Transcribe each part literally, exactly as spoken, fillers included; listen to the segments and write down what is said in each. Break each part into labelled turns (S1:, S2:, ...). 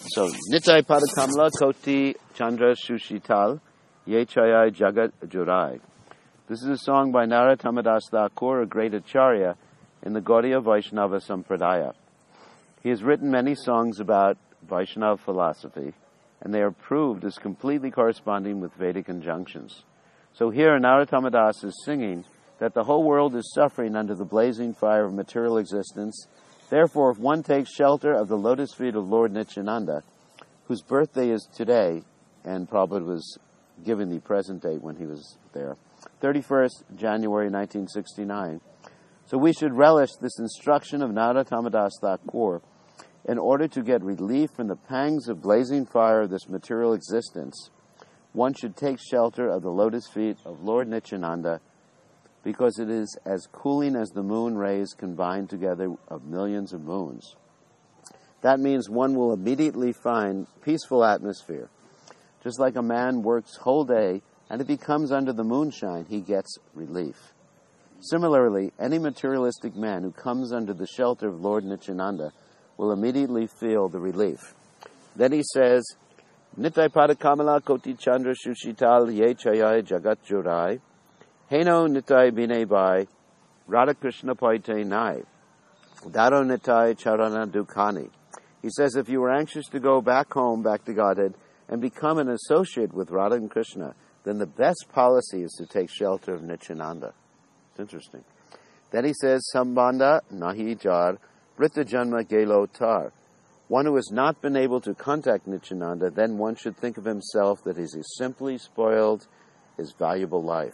S1: So, Nitai Padakamala Koti Chandra Shushital Yechayai Jagat Jurai. This is a song by Narottam Thakur, a great Acharya in the Gaudiya Vaishnava Sampradaya. He has written many songs about Vaishnava philosophy, and they are proved as completely corresponding with Vedic injunctions. So here Narottam Das is singing that the whole world is suffering under the blazing fire of material existence. Therefore, if one takes shelter of the lotus feet of Lord Nityananda, whose birthday is today, and Prabhupada was given the present date when he was there, thirty-first January nineteen sixty-nine. So we should relish this instruction of Narottam Das Thakur in order to get relief from the pangs of blazing fire of this material existence. One should take shelter of the lotus feet of Lord Nityananda, because it is as cooling as the moon rays combined together of millions of moons. That means one will immediately find peaceful atmosphere. Just like a man works whole day, and if he comes under the moonshine, he gets relief. Similarly, any materialistic man who comes under the shelter of Lord Nityananda will immediately feel the relief. Then he says, Nitai Padakamala Koti Chandra Shushital Ye Chayai Jagat Jurai Heno Nitai Bine Bai Radha Krishna Paite Nai Daro Nitai Charana Dukhani. He says, if you were anxious to go back home, back to Godhead, and become an associate with Radha and Krishna, then the best policy is to take shelter of Nityananda. It's interesting. Then he says, Sambandha Nahi Jar Vrita Janma Gelo Tar. One who has not been able to contact Nityananda, then one should think of himself that he has simply spoiled his valuable life.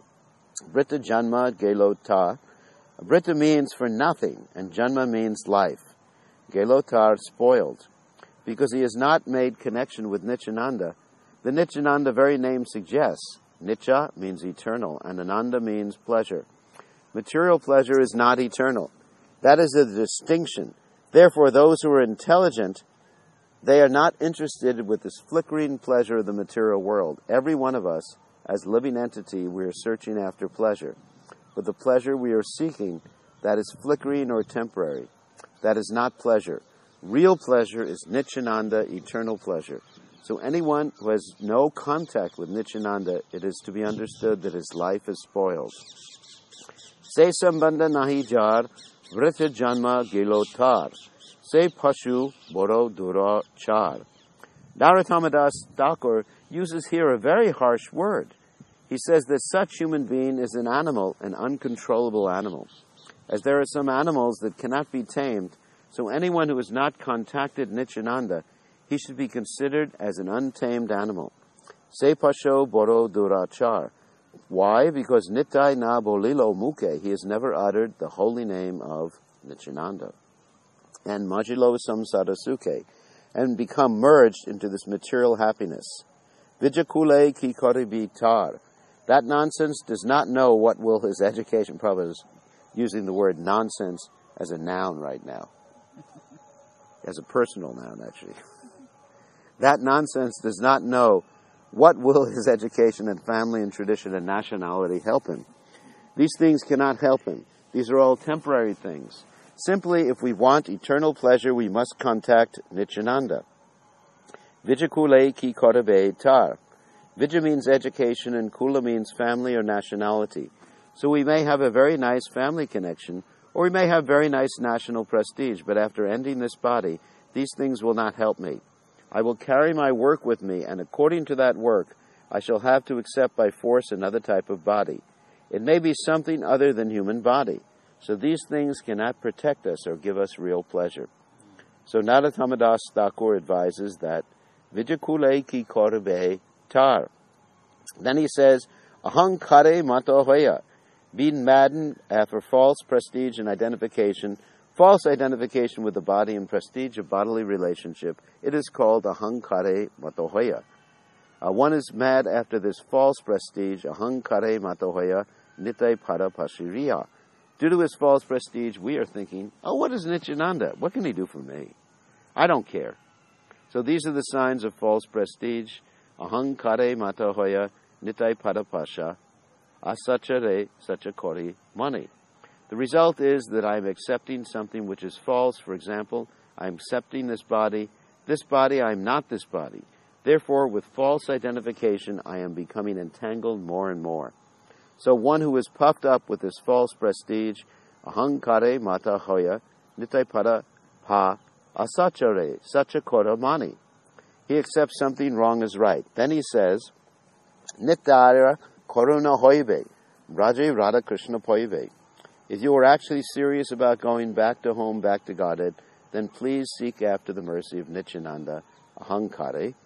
S1: Vrita Janma Gelo Tar. Vrita means for nothing, and Janma means life. Gelo Tar, spoiled. Because he has not made connection with Nityananda. The Nityananda very name suggests, Nitya means eternal, and Ananda means pleasure. Material pleasure is not eternal. That is the distinction. Therefore, those who are intelligent, they are not interested with this flickering pleasure of the material world. Every one of us, as living entity, we are searching after pleasure. But the pleasure we are seeking, that is flickering or temporary. That is not pleasure. Real pleasure is Nityananda, eternal pleasure. So anyone who has no contact with Nityananda, it is to be understood that his life is spoiled. Se sambandha nahi jar, vrita janma gelo tar. Se pashu boro dura char. Narottam Das Thakur uses here a very harsh word. He says that such human being is an animal, an uncontrollable animal. As there are some animals that cannot be tamed, so anyone who has not contacted Nityananda, he should be considered as an untamed animal. Se pasho boro durachar. Why? Because Nitai na bolilo muke, he has never uttered the holy name of Nityananda. And majilo samsara suke, and become merged into this material happiness. Vijakule ki koribi tar. That nonsense does not know what will his education, probably is using the word nonsense as a noun right now. As a personal noun, actually. That nonsense does not know what will his education and family and tradition and nationality help him. These things cannot help him. These are all temporary things. Simply, if we want eternal pleasure, we must contact Nityananda. Vijakule ki korabe tar. Vijay means education and kula means family or nationality. So we may have a very nice family connection, or we may have very nice national prestige, but after ending this body, these things will not help me. I will carry my work with me, and according to that work, I shall have to accept by force another type of body. It may be something other than human body. So these things cannot protect us or give us real pleasure. So Narottam Das Thakur advises that Vijakule ki korabe tar. Then he says, Ahang kare mato hoya. Being maddened after false prestige and identification, false identification with the body and prestige of bodily relationship, it is called ahankare matohoya. Uh, one is mad after this false prestige, ahankare matohoya, nitai para pashiriya. Due to his false prestige, we are thinking, oh, what is Nityananda? What can he do for me? I don't care. So these are the signs of false prestige, ahankare matohoya, nitai para pasha, asachare sachakori mani. The result is that I am accepting something which is false. For example, I am accepting this body This body, I am not this body. Therefore, with false identification, I am becoming entangled more and more. So one who is puffed up with this false prestige, ahankare mata hoya, nitai pada pa asachare, sachakora mani. He accepts something wrong as right. Then he says, Nitara koruna hoive, Raje Radha Krishna poive. If you are actually serious about going back to home, back to Godhead, then please seek after the mercy of Nityananda, Ahankare,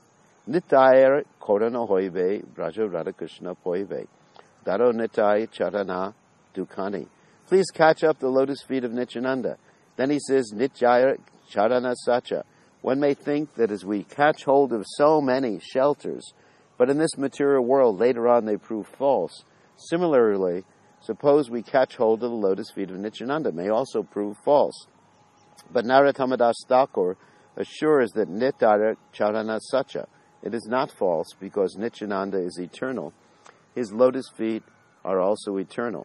S1: Nitaya koruna hoive, Raja Radha Krishna poive, Daro Nitai Charana Dukani. Please catch up the lotus feet of Nityananda. Then he says, Nityaya Charana Sacha. One may think that as we catch hold of so many shelters, but in this material world, later on they prove false. Similarly, suppose we catch hold of the lotus feet of Nityananda, may also prove false. But Narottam Das Thakur assures that Nityaya Charana Sacha. It is not false because Nityananda is eternal. His lotus feet are also eternal.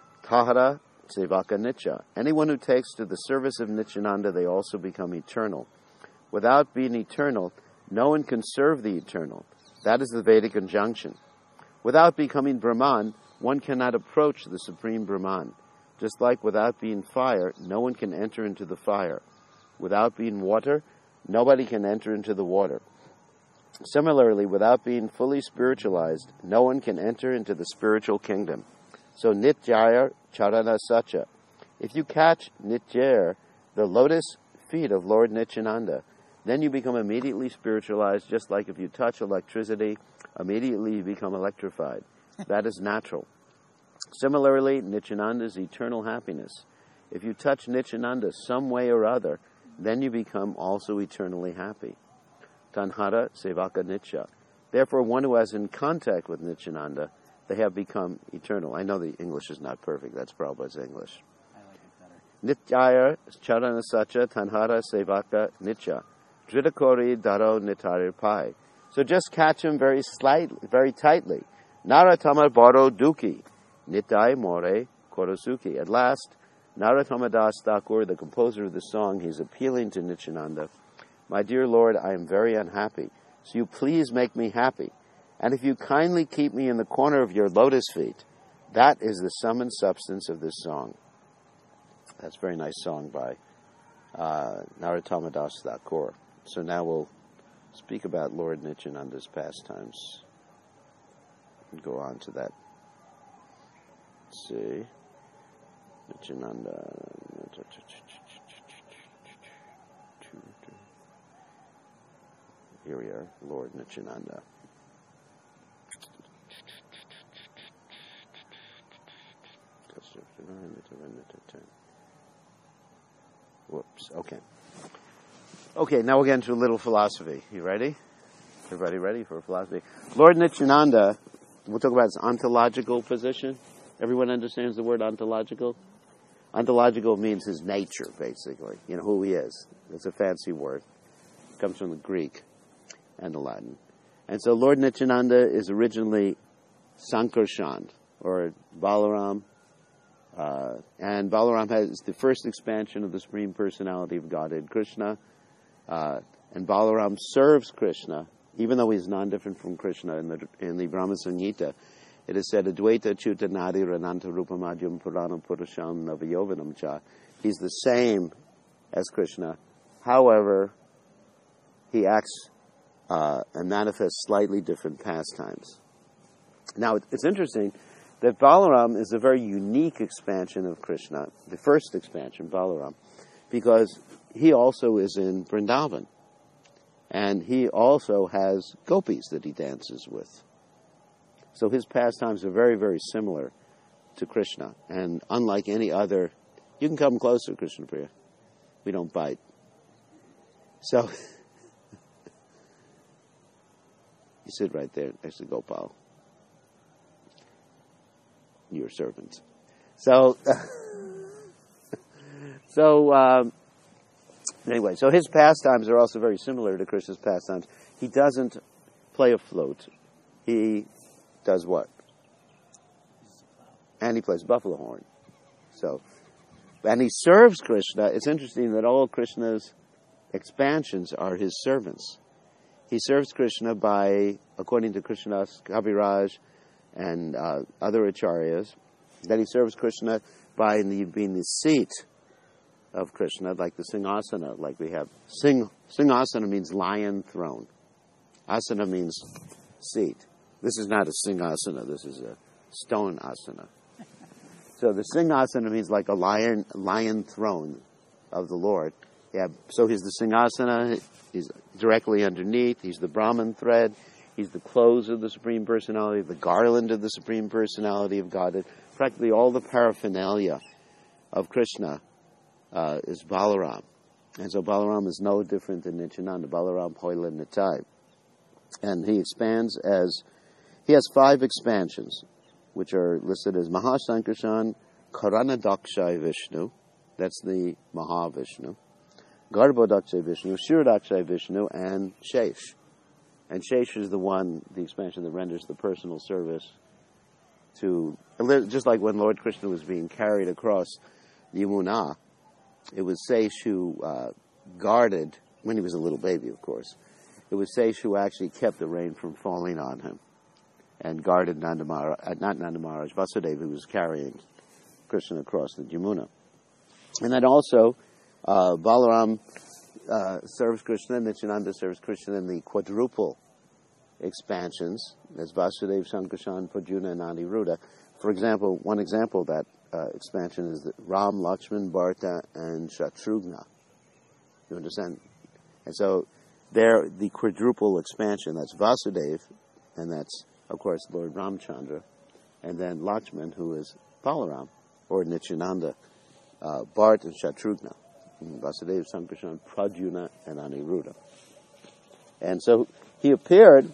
S1: Tahara Sevaka Nitya. Anyone who takes to the service of Nityananda, they also become eternal. Without being eternal, no one can serve the eternal. That is the Vedic injunction. Without becoming Brahman, one cannot approach the Supreme Brahman. Just like without being fire, no one can enter into the fire. Without being water, nobody can enter into the water. Similarly, without being fully spiritualized, no one can enter into the spiritual kingdom. So Nityaya Charana Sacha. If you catch Nityaya, the lotus feet of Lord Nityananda, then you become immediately spiritualized, just like if you touch electricity, immediately you become electrified. That is natural. Similarly, Nityananda is eternal happiness. If you touch Nityananda some way or other, then you become also eternally happy. Tanhara Sevaka Nitya. Therefore, one who has in contact with Nityananda, they have become eternal. I know the English is not perfect. That's Prabhupada's English.
S2: I like it better.
S1: Nityaya Charana Sacha Tanhara Sevaka Nitya. Dritakori Daro Nitari Pai. So just catch him very slightly, very tightly. Narottama Baro Duki. Nitai More Korosuki. At last, Narottama Das Thakur, the composer of the song, he's appealing to Nityananda. My dear Lord, I am very unhappy. So you please make me happy. And if you kindly keep me in the corner of your lotus feet, that is the sum and substance of this song. That's a very nice song by uh, Narottama Das Thakur. So now we'll speak about Lord Nityananda's pastimes and go on to that. Let's see. Nityananda. Here we are, Lord Nityananda. Whoops, okay. Okay, now we'll get into a little philosophy. You ready? Everybody ready for philosophy? Lord Nityananda, we'll talk about his ontological position. Everyone understands the word ontological? Ontological means his nature, basically. You know, who he is. It's a fancy word. It comes from the Greek and the Latin. And so Lord Nityananda is originally Sankarshan, or Balaram. Uh, and Balaram has the first expansion of the Supreme Personality of Godhead, Krishna. Uh, and Balaram serves Krishna, even though he's non-different from Krishna. In the in the Brahma Samhita, it is said, Advaita Chuta Nadi Rananta Rupamadhyam Puranam Purusham Navayovanam Cha. He's the same as Krishna. However, he acts uh, and manifests slightly different pastimes. Now, it's interesting that Balaram is a very unique expansion of Krishna, the first expansion, Balaram, because he also is in Vrindavan. And he also has gopis that he dances with. So his pastimes are very, very similar to Krishna. And unlike any other, you can come closer, Krishna Priya. We don't bite. So, you sit right there next to Gopal. Your servant. So, so um, anyway, so his pastimes are also very similar to Krishna's pastimes. He doesn't play a flute. He does what? And he plays buffalo horn. So, and he serves Krishna. It's interesting that all Krishna's expansions are his servants. He serves Krishna by, according to Krishnadas Kaviraj and uh, other acharyas, that he serves Krishna by the, being the seat of Krishna, like the Singasana, like we have. Sing, Singasana means lion throne. Asana means seat. This is not a Singasana, this is a stone asana. So the Singasana means like a lion lion throne of the Lord. Yeah, so he's the Singasana, he's directly underneath, he's the Brahman thread, he's the clothes of the Supreme Personality, the garland of the Supreme Personality of Godhead. Practically all the paraphernalia of Krishna uh, is Balaram. And so Balaram is no different than Nityananda, Balaram Hoila Nitai. And he expands as, he has five expansions, which are listed as Mahasankarshan, Karanadakshay Vishnu, that's the Mahavishnu, Garbhodakshay Vishnu, Shiradakshay Vishnu, and Shesh. And Shesh is the one, the expansion that renders the personal service to, just like when Lord Krishna was being carried across Yamuna, it was Shesh who uh, guarded, when he was a little baby, of course, it was Shesh who actually kept the rain from falling on him and guarded Nanda Maharaj, uh, not Nanda Maharaj, Vasudeva, who was carrying Krishna across the Yamuna. And then also, uh, Balaram uh, serves Krishna, Nityananda serves Krishna in the quadruple expansions. There's Vasudeva, Sankarshan, Pradyumna, and Aniruddha. For example, one example of that uh, expansion is that Ram, Lakshman, Bharata, and Shatrughna. You understand? And so, there, the quadruple expansion, that's Vasudeva, and that's, of course, Lord Ramchandra, and then Lakshman, who is Balaram, or Nityananda, uh, Bharat and Shatrughna, Vasudeva, Sankarshan, Pradyumna, and Aniruddha. And so he appeared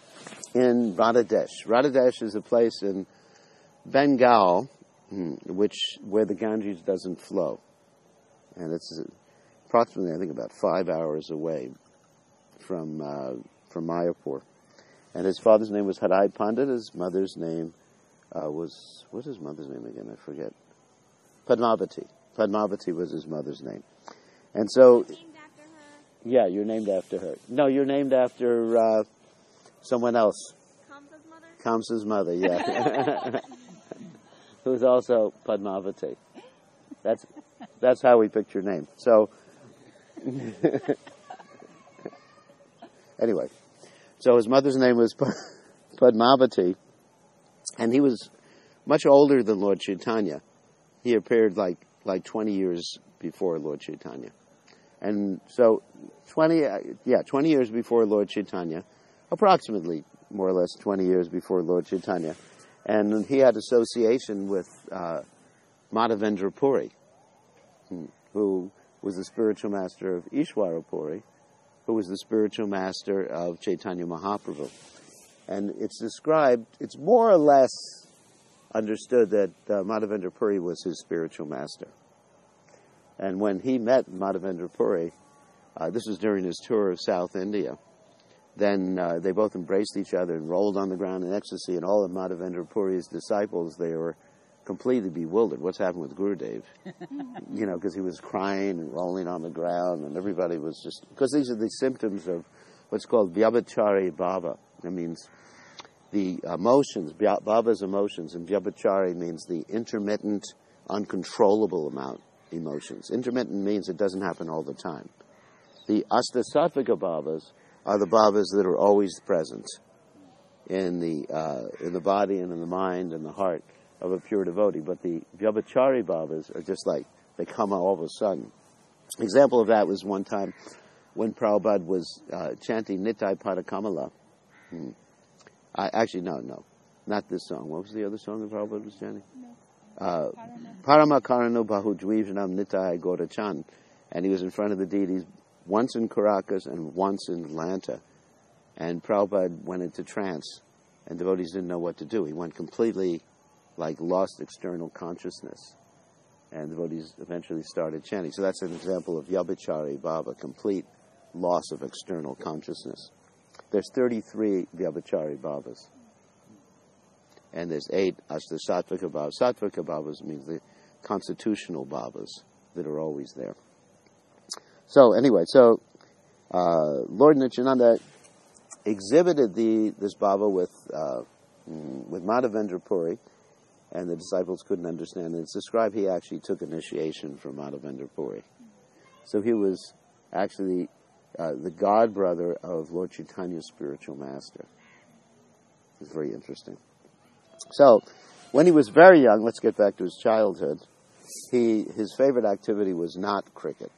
S1: in Radhadesh. Radhadesh is a place in Bengal, which where the Ganges doesn't flow, and it's approximately, I think, about five hours away from uh, from Mayapur. And his father's name was Harai Pandit. His mother's name uh, was, what's his mother's name again? I forget. Padmavati. Padmavati was his mother's name. And so,
S3: named after her?
S1: Yeah, you're named after her. No, you're named after uh, someone else.
S3: Kamsa's mother?
S1: Kamsa's mother, yeah. Who's also Padmavati. That's that's how we picked your name. So, anyway, so his mother's name was Padmavati, and he was much older than Lord Chaitanya. He appeared like like twenty years before Lord Chaitanya. And so, twenty, yeah, twenty years before Lord Chaitanya, approximately more or less twenty years before Lord Chaitanya. And he had association with uh, Madhavendra Puri, who was the spiritual master of Ishwara Puri, who was the spiritual master of Chaitanya Mahaprabhu. And it's described, it's more or less understood that uh, Madhavendra Puri was his spiritual master. And when he met Madhavendra Puri, uh, this was during his tour of South India, then uh, they both embraced each other and rolled on the ground in ecstasy, and all of Madhavendra Puri's disciples, they were completely bewildered. What's happened with Gurudev? You know, because he was crying and rolling on the ground, and everybody was just, because these are the symptoms of what's called Vyabhachari Bhava. That means the emotions, Bhava's emotions, and Vyabhachari means the intermittent, uncontrollable amount emotions. Intermittent means it doesn't happen all the time. The Astasatvika Bhavas are the Bhavas that are always present in the uh, in the body and in the mind and the heart of a pure devotee. But the Vyabhachari Bhavas are just like, they come all of a sudden. An example of that was one time when Prabhupada was uh, chanting Nitai Padakamala. Hmm. I, actually, no, no, not this song. What was the other song that Prabhupada was chanting?
S3: No.
S1: Uh, Paramakarano Bahudvijanam Nitai Gaurachan. And he was in front of the deities once in Caracas and once in Atlanta. And Prabhupada went into trance, and devotees didn't know what to do. He went completely, like, lost external consciousness. And devotees eventually started chanting. So that's an example of Vyabhachari Bhava, complete loss of external consciousness. There's thirty-three Vyabhachari Bhavas. And there's eight Ashtasattvika Bhavas. Sattvika Bhavas means the constitutional Bhavas that are always there. So anyway, so uh, Lord Nityananda exhibited the this bhava with uh, with Madhavendra Puri, and the disciples couldn't understand it. It's described he actually took initiation from Madhavendra Puri. So he was actually uh, the god brother of Lord Chaitanya's spiritual master. It's very interesting. So, when he was very young, let's get back to his childhood, he his favorite activity was not cricket.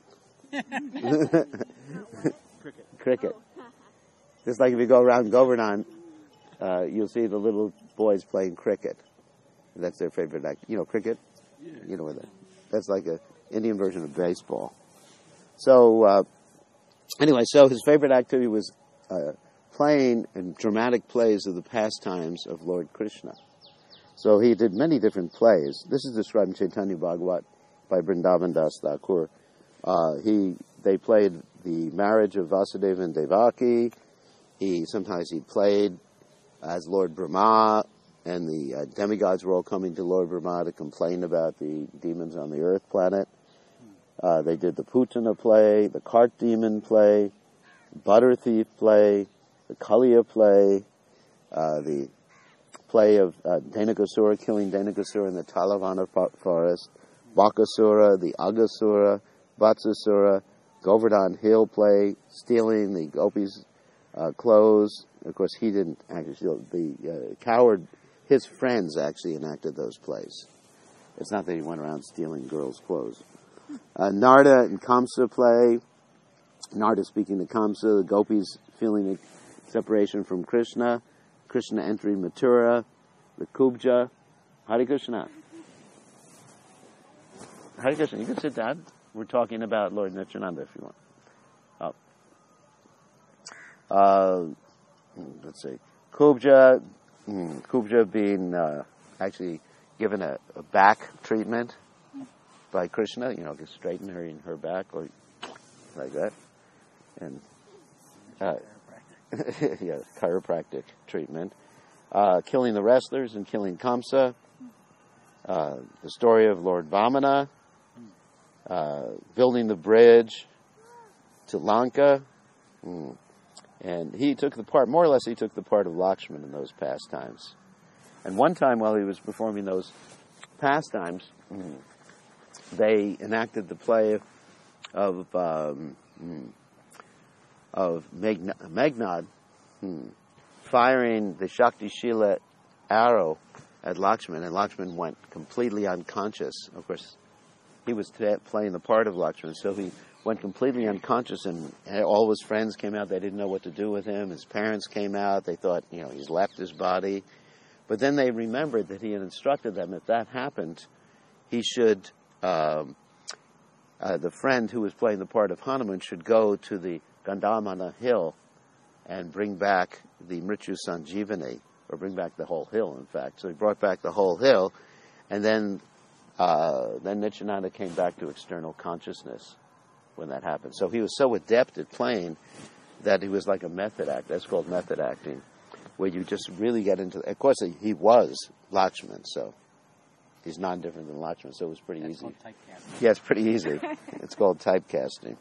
S2: Cricket.
S1: Cricket. Just like if you go around Govardhan, uh, you'll see the little boys playing cricket. That's their favorite act. You know, cricket?
S2: Yeah.
S1: You know what that? That's like a Indian version of baseball. So, uh, anyway, so his favorite activity was uh, playing in dramatic plays of the pastimes of Lord Krishna. So he did many different plays. This is described in Chaitanya Bhagavat by Vrindavan Das Thakur. Uh, he, they played the marriage of Vasudeva and Devaki. He, sometimes he played as Lord Brahma, and the uh, demigods were all coming to Lord Brahma to complain about the demons on the earth planet. Uh, they did the Putana play, the cart demon play, butter thief play, the Kaliya play, uh, the play of uh, Dhenukasura, killing Dhenukasura in the Talavana forest, Bakasura, the Agasura, Vatsasura, Govardhan Hill play, stealing the gopis' uh, clothes. Of course, he didn't actually steal. The uh, coward, his friends actually enacted those plays. It's not that he went around stealing girls' clothes. Uh, Narda and Kamsa play. Narda speaking to Kamsa, the gopis feeling a separation from Krishna. Krishna entering Mathura, the Kubja. Hare Krishna. Hare Krishna. You can sit down. We're talking about Lord Nityananda if you want. Oh. Uh, let's see. Kubja, mm, Kubja being uh, actually given a, a back treatment by Krishna, you know, to straighten her in her back, or like that. And, uh, yeah, chiropractic treatment. Uh, killing the wrestlers and killing Kamsa. Uh, the story of Lord Vamana. Uh, building the bridge to Lanka. Mm. And he took the part, more or less he took the part of Lakshman in those pastimes. And one time while he was performing those pastimes, mm, they enacted the play of um, mm, of Meghnad, Meghnad hmm, firing the Shakti Shila arrow at Lakshman, and Lakshman went completely unconscious. Of course, he was t- playing the part of Lakshman, so he went completely unconscious, and all his friends came out. They didn't know what to do with him. His parents came out. They thought, you know, he's left his body. But then they remembered that he had instructed them, if that happened, he should, um, uh, the friend who was playing the part of Hanuman should go to the Gandhamana hill and bring back the Mrityu Sanjeevani, or bring back the whole hill, in fact. So he brought back the whole hill, and then uh, then Nityananda came back to external consciousness when that happened. So he was so adept at playing that he was like a method act. That's called method acting, where you just really get into... Of course, he was Lakshman, so he's non-different than Lakshman, so it was pretty
S2: That's
S1: easy.
S2: called typecasting.
S1: Yeah, it's pretty easy. It's called typecasting.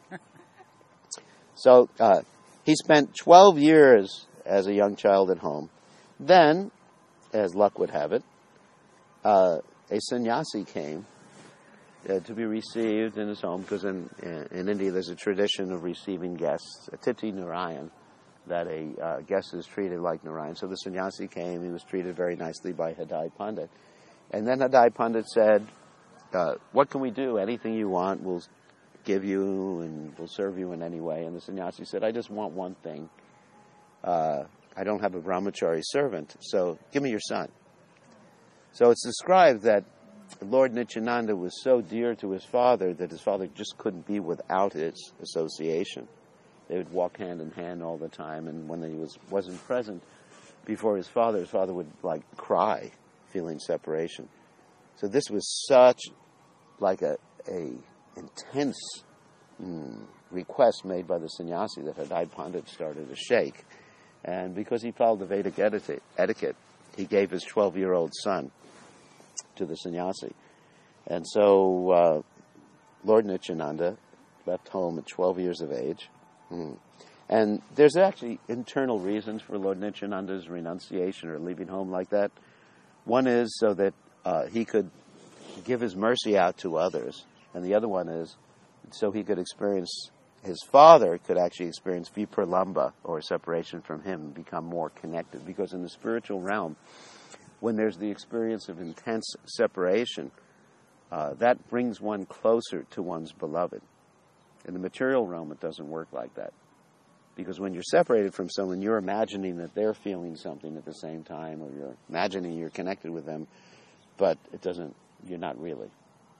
S1: So uh, he spent twelve years as a young child at home. Then, as luck would have it, uh, a sannyasi came uh, to be received in his home, because in, in India there's a tradition of receiving guests, Atiti Narayan, that a uh, guest is treated like Narayan. So the sannyasi came, he was treated very nicely by Hadai Pandit. And then Hadai Pandit said, uh, what can we do? Anything you want, we'll give you and we'll serve you in any way. And the sannyasi said, I just want one thing. Uh, I don't have a brahmachari servant, so give me your son. So it's described that Lord Nityananda was so dear to his father that his father just couldn't be without his association. They would walk hand in hand all the time, and when he was, wasn't present before his father, his father would, like, cry, feeling separation. So this was such, like, a, a intense mm, request made by the sannyasi that Hadai Pandit started to shake. And because he followed the Vedic etiquette, etiquette he gave his twelve-year-old son to the sannyasi. And so uh, Lord Nityananda left home at twelve years of age. Mm. And there's actually internal reasons for Lord Nityananda's renunciation or leaving home like that. One is so that uh, he could give his mercy out to others. And the other one is so he could experience, his father could actually experience vipralamba, or separation from him, and become more connected. Because in the spiritual realm, when there's the experience of intense separation, uh, that brings one closer to one's beloved. In the material realm, it doesn't work like that. Because when you're separated from someone, you're imagining that they're feeling something at the same time, or you're imagining you're connected with them, but it doesn't, you're not really.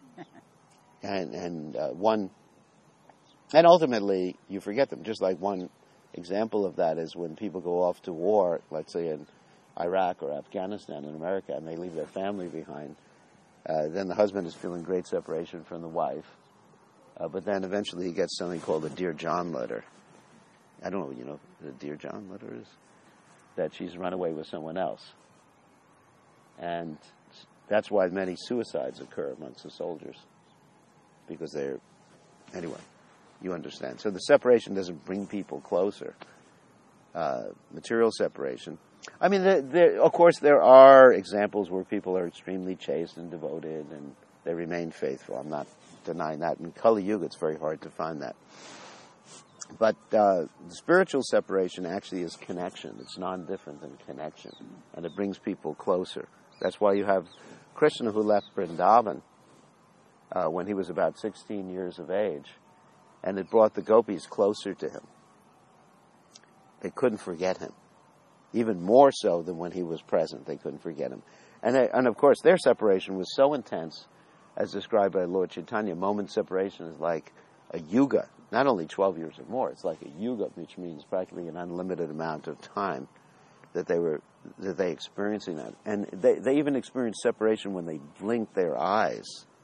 S1: And, and uh, one, and ultimately, you forget them. Just like one example of that is when people go off to war, let's say in Iraq or Afghanistan in America, and they leave their family behind, uh, then the husband is feeling great separation from the wife, uh, but then eventually he gets something called a Dear John letter. I don't know, you know, the Dear John letter is that she's run away with someone else. And that's why many suicides occur amongst the soldiers. Because they're, anyway, you understand. So the separation doesn't bring people closer. Uh, material separation. I mean, the, the, of course, there are examples where people are extremely chaste and devoted and they remain faithful. I'm not denying that. In Kali Yuga, it's very hard to find that. But uh, the spiritual separation actually is connection. It's non-different than connection. And it brings people closer. That's why you have Krishna, who left Vrindavan uh, when he was about sixteen years of age. And it brought the gopis closer to him. They couldn't forget him. Even more so than when he was present. They couldn't forget him. And, they, and of course, their separation was so intense, as described by Lord Chaitanya. Moment separation is like a yuga. Not only twelve years or more, it's like a yuga, which means practically an unlimited amount of time that they were that they experiencing that. And they, they even experienced separation when they blinked their eyes.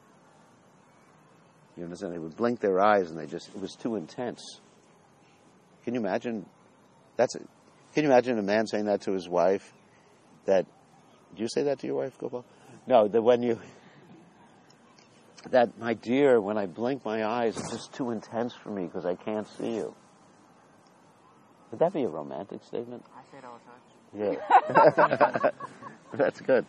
S1: You understand? They would blink their eyes and they just, it was too intense. Can you imagine? That's a, can you imagine a man saying that to his wife? That, did you say that to your wife, Gopal? No, that when you... that, my dear, when I blink my eyes, it's just too intense for me because I can't see you. Would that be a romantic statement?
S2: I say it all the time.
S1: Yeah. That's good.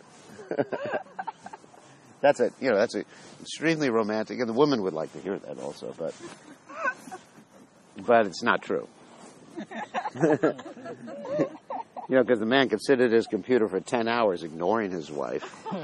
S1: That's a, you know, that's a extremely romantic, and the woman would like to hear that also, but, but it's not true. You know, because the man could sit at his computer for ten hours ignoring his wife.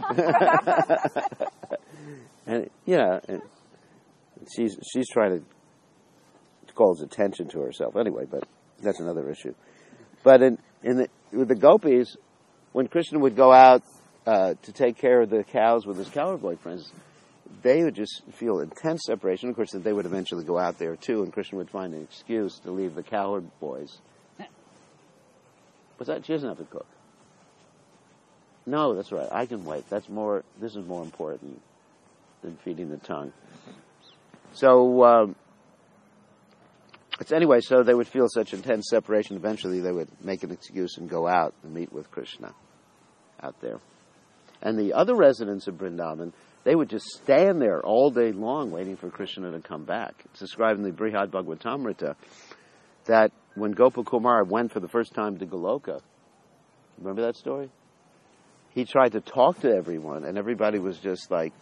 S1: And yeah, and she's she's trying to, to call his attention to herself anyway, but that's another issue. But in in the with the gopis, when Krishna would go out uh, to take care of the cows with his cowherd boyfriends, they would just feel intense separation. Of course, that they would eventually go out there too, and Krishna would find an excuse to leave the cowherd boys. What's that? She doesn't have to cook. No, that's right. I can wait. That's more. This is more important than feeding the tongue. So, um, it's anyway, so they would feel such intense separation, eventually they would make an excuse and go out and meet with Krishna out there. And the other residents of Vrindavan, they would just stand there all day long waiting for Krishna to come back. It's described in the Brihad Bhagavatamrita that when Gopakumar went for the first time to Goloka, remember that story? He tried to talk to everyone, and everybody was just like,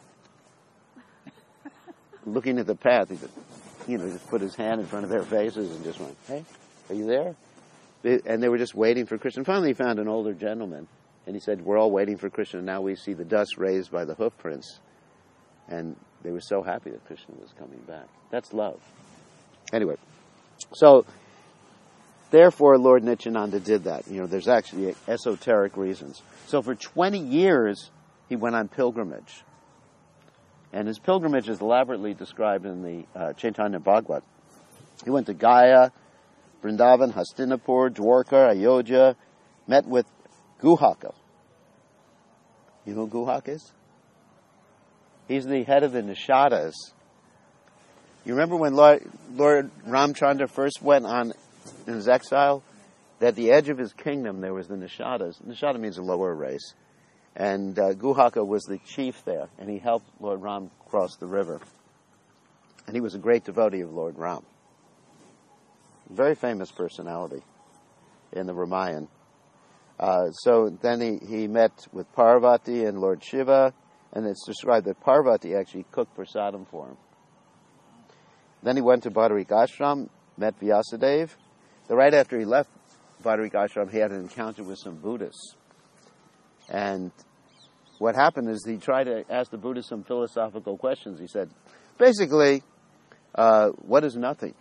S1: looking at the path, he could, you know, just put his hand in front of their faces and just went, "Hey, are you there?" And they were just waiting for Krishna. Finally, he found an older gentleman, and he said, "We're all waiting for Krishna. And now we see the dust raised by the hoof prints." And they were so happy that Krishna was coming back. That's love. Anyway, so therefore, Lord Nityananda did that. You know, there's actually esoteric reasons. So for twenty years, he went on pilgrimage. And his pilgrimage is elaborately described in the uh, Chaitanya Bhagavat. He went to Gaya, Vrindavan, Hastinapur, Dwarka, Ayodhya, met with Guhaka. You know who Guhaka is? He's the head of the Nishadas. You remember when Lord, Lord Ramchandra first went on in his exile? That at the edge of his kingdom there was the Nishadas. Nishada means a lower race. And uh, Guhaka was the chief there, and he helped Lord Ram cross the river. And he was a great devotee of Lord Ram. Very famous personality in the Ramayana. Uh, so then he, he met with Parvati and Lord Shiva, and it's described that Parvati actually cooked prasadam for him. Then he went to Badarik Ashram, met Vyasadeva. So right after he left Badarik Ashram, he had an encounter with some Buddhists. And what happened is he tried to ask the Buddhists some philosophical questions. He said, basically, uh, what is nothing?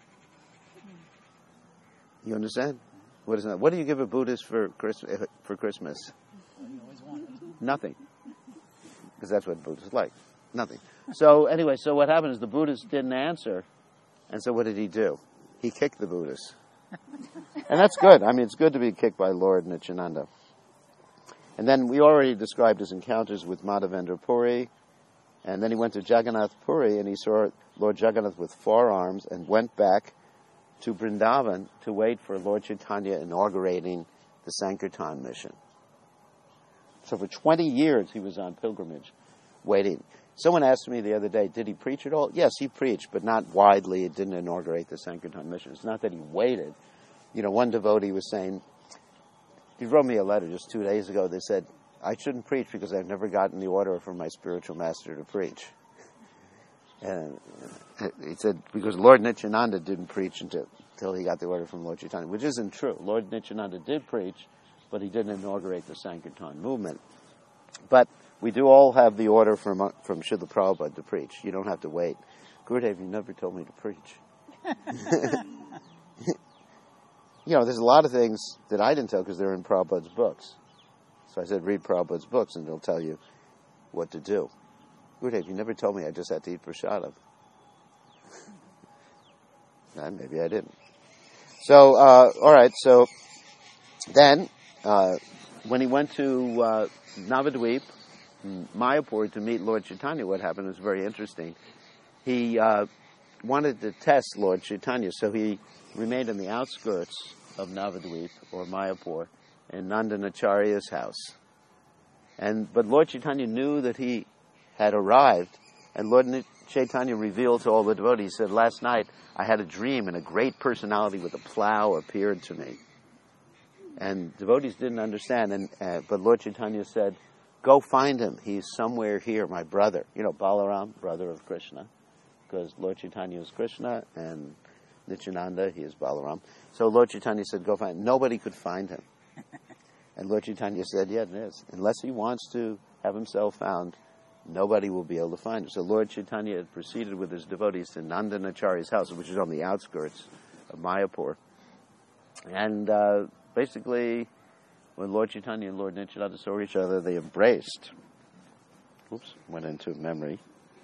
S1: You understand? What is nothing? What do you give a Buddhist for Christmas? For Christmas? Nothing. Because that's what Buddhists like. Nothing. So anyway, so what happened is the Buddhists didn't answer. And so what did he do? He kicked the Buddhists. And that's good. I mean, it's good to be kicked by Lord Nityananda. And then we already described his encounters with Madhavendra Puri. And then he went to Jagannath Puri and he saw Lord Jagannath with four arms and went back to Vrindavan to wait for Lord Chaitanya inaugurating the Sankirtan mission. So for twenty years he was on pilgrimage, waiting. Someone asked me the other day, did he preach at all? Yes, he preached, but not widely. It didn't inaugurate the Sankirtan mission. It's not that he waited. You know, one devotee was saying, he wrote me a letter just two days ago. They said, I shouldn't preach because I've never gotten the order from my spiritual master to preach. And he said, because Lord Nityananda didn't preach until, until he got the order from Lord Chaitanya, which isn't true. Lord Nityananda did preach, but he didn't inaugurate the Sankirtan movement. But we do all have the order from from Srila Prabhupada to preach. You don't have to wait. Gurudev, you never told me to preach. You know, there's a lot of things that I didn't tell because they're in Prabhupada's books. So I said, read Prabhupada's books and they'll tell you what to do. Gurudev, you never told me I just had to eat prasadam. And maybe I didn't. So, uh, all right, so then uh, when he went to uh, Navadvip, Mayapur, to meet Lord Chaitanya, what happened was very interesting. He uh, wanted to test Lord Chaitanya, so he remained in the outskirts of Navadvip, or Mayapur, in Nandanacharya's house. And but Lord Chaitanya knew that he had arrived, and Lord Chaitanya revealed to all the devotees, he said, last night I had a dream and a great personality with a plow appeared to me. And devotees didn't understand, and uh, but Lord Chaitanya said, go find him. He's somewhere here, my brother. You know, Balaram, brother of Krishna, because Lord Chaitanya is Krishna, and Nityananda, he is Balaram. So Lord Chaitanya said, go find him. Nobody could find him. And Lord Chaitanya said, yeah, it is. Unless he wants to have himself found, nobody will be able to find him. So Lord Chaitanya had proceeded with his devotees to Nandanacharya's house, which is on the outskirts of Mayapur. And uh, basically, when Lord Chaitanya and Lord Nityananda saw each other, they embraced. Oops, went into memory.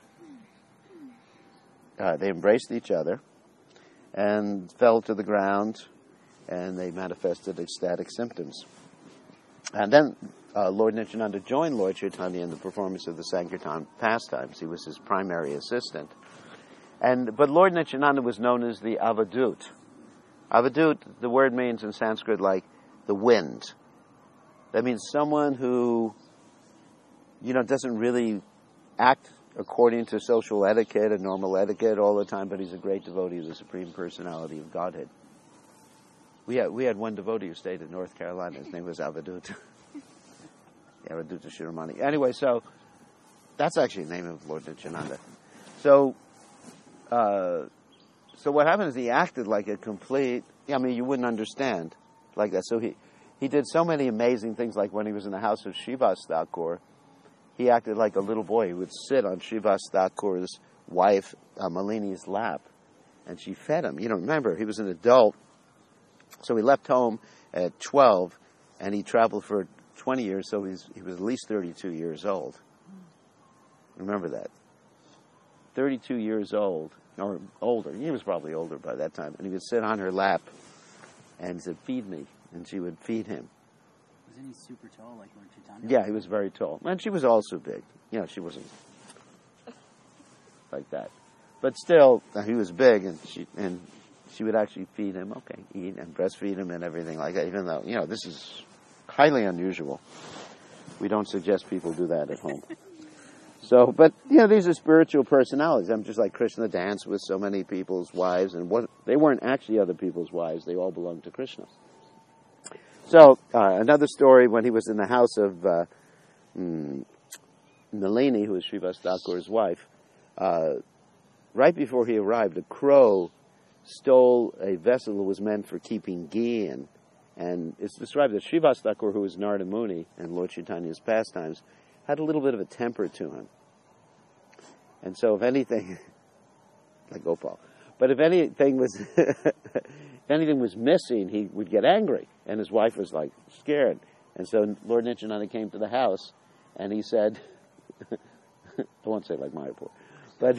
S1: Uh, they embraced each other and fell to the ground, and they manifested ecstatic symptoms. And then uh, Lord Nityananda joined Lord Chaitanya in the performance of the Sankirtan pastimes. He was his primary assistant. And but Lord Nityananda was known as the Avadut. Avadut, the word means in Sanskrit like the wind. That means someone who, you know, doesn't really act according to social etiquette and normal etiquette all the time, but he's a great devotee of the Supreme Personality of Godhead. We had we had one devotee who stayed in North Carolina. His name was Avadut. Avadutta Shiromani. Anyway, so that's actually the name of Lord Nityananda. So, uh, so what happened is he acted like a complete. I mean, you wouldn't understand like that. So he he did so many amazing things. Like when he was in the house of Srivas Thakur, he acted like a little boy. He would sit on Srivas Thakur's wife uh, Malini's lap, and she fed him. You know, remember he was an adult. So he left home at twelve, and he traveled for twenty years, so he's, he was at least thirty-two years old. Remember that. thirty-two years old, or older. He was probably older by that time. And he would sit on her lap, and he said, feed me. And she would feed him.
S2: Wasn't he super tall, like Lord Chaitanya?
S1: Yeah, he was very tall. And she was also big. You know, she wasn't like that. But still, he was big, and she... and she would actually feed him, okay, eat and breastfeed him and everything like that, even though, you know, this is highly unusual. We don't suggest people do that at home. So, but, you know, these are spiritual personalities. I'm just like Krishna danced with so many people's wives, and what, they weren't actually other people's wives. They all belonged to Krishna. So, uh, another story, when he was in the house of uh, mm, Nalini, who was Srivas Thakur's wife, uh, right before he arrived, a crow stole a vessel that was meant for keeping ghee in. And it's described that Srivas Thakur, who was Narada Muni and Lord Chaitanya's pastimes, had a little bit of a temper to him. And so if anything, like Gopal, but if anything was if anything was missing, he would get angry. And his wife was like scared. And so Lord Nityananda came to the house and he said, I won't say like Mayapur, but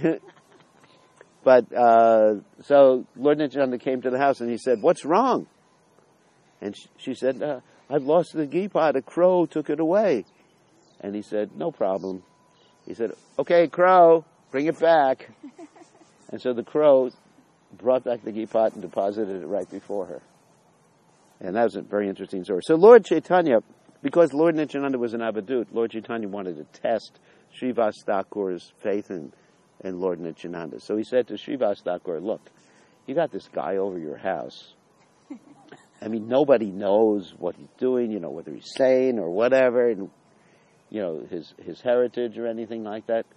S1: but uh, so Lord Nityananda came to the house and he said, "What's wrong?" And she, she said, uh, "I've lost the ghee pot. A crow took it away." And he said, "No problem." He said, "Okay, crow, bring it back." And so the crow brought back the ghee pot and deposited it right before her. And that was a very interesting story. So Lord Chaitanya, because Lord Nityananda was an Avadut, Lord Chaitanya wanted to test Srivas Thakur's faith in, in Lord Nityananda. So he said to Srivas Thakur, "Look, you got this guy over your house. I mean, nobody knows what he's doing, you know, whether he's sane or whatever, and, you know, his, his heritage or anything like that."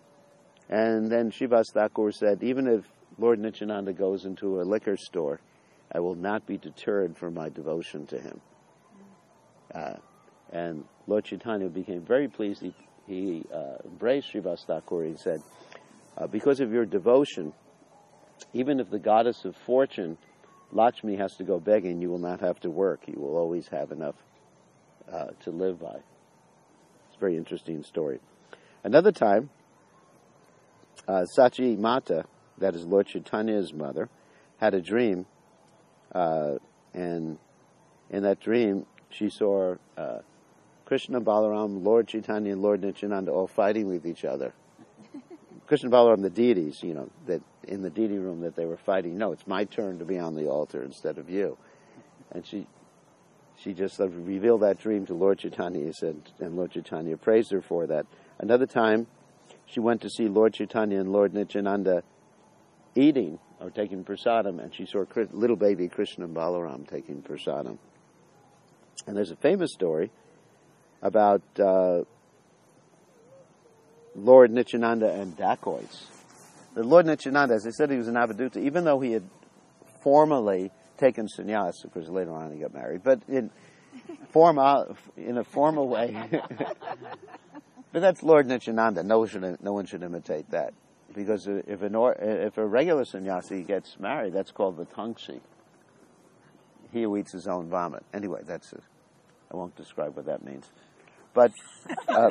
S1: And then Srivas Thakur said, "Even if Lord Nityananda goes into a liquor store, I will not be deterred from my devotion to him." Uh, and Lord Chaitanya became very pleased. He, he uh, embraced Srivas Thakur and said, uh, "Because of your devotion, even if the goddess of fortune, Lakshmi, has to go begging, you will not have to work. You will always have enough uh, to live by." It's a very interesting story. Another time, uh, Sachi Mata, that is Lord Chaitanya's mother, had a dream, uh, and in that dream she saw uh, Krishna, Balaram, Lord Chaitanya, and Lord Nityananda all fighting with each other. Krishna and Balaram, the deities, you know, that in the deity room that they were fighting. "No, it's my turn to be on the altar instead of you." And she she just uh, revealed that dream to Lord Chaitanya, and, and Lord Chaitanya praised her for that. Another time, she went to see Lord Chaitanya and Lord Nityananda eating or taking prasadam, and she saw little baby Krishna and Balaram taking prasadam. And there's a famous story about uh, Lord Nityananda and dacoits. The Lord Nityananda, as I said, he was an Avaduta, even though he had formally taken sannyas, of course later on he got married, but in, formal, in a formal way. But that's Lord Nityananda. No one should, no one should imitate that. Because if, an or, if a regular sannyasi gets married, that's called the tangsi. He who eats his own vomit. Anyway, that's a, I won't describe what that means. But uh,